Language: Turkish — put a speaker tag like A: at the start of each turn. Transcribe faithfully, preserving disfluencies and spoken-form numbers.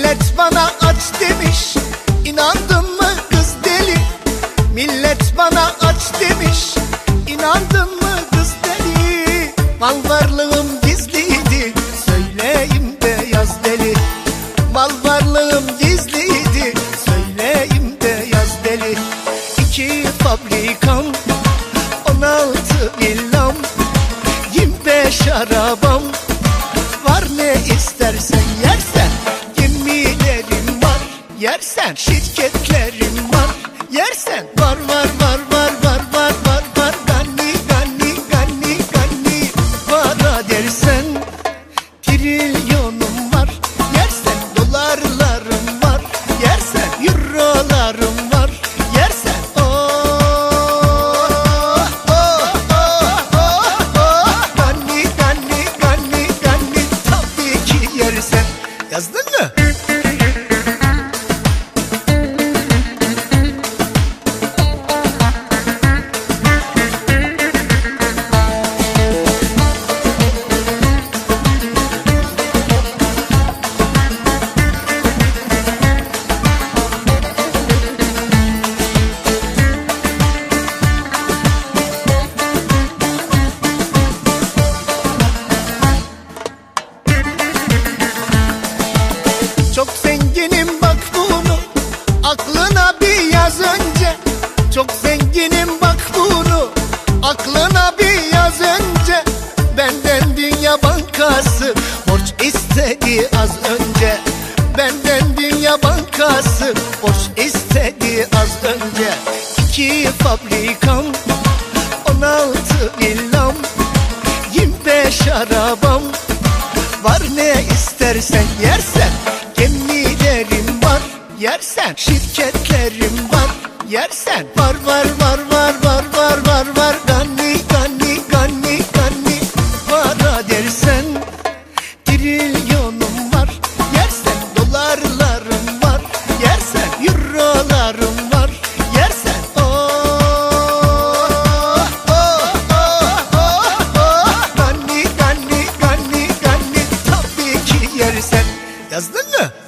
A: Millet bana aç demiş, inandın mı kız deli? Millet bana aç demiş, inandın mı kız deli? Mal varlığım gizliydi, söyleyeyim de yaz deli. Mal varlığım gizliydi, söyleyeyim de yaz deli. İki fabrikam, on altı villam, yirmi beş arabam var, ne istersen yersen. Gemilerim var, yersen. Şirketlerim var, yersen. Var var var var var var var var. Gani gani gani gani para dersen. Trilyonum var, yersen. Dolarlarım var, yersen. Eurolarım var, yersen. Oh oh oh oh oh. Gani gani gani gani tabii ki yersen. Yazdın mı? Çok zenginim bak bunu aklına bir yaz önce. Çok zenginim bak bunu aklına bir yaz önce. Benden Dünya Bankası borç istedi az önce. Benden Dünya Bankası borç istedi az önce. İki fabrikam, on altı villam, yirmi beş arabam var, ne istersen yersen. Gemilerim var, yersen. Şirketlerim var, yersen. Var var var var var var var var. Gani gani gani gani para dersen. Trilyonum var, yersen. Dolarlarım var, yersen. Eurolarım var, yersen. Oh oh oh oh oh. Gani gani gani gani tabii ki yersen. Yazdın mı?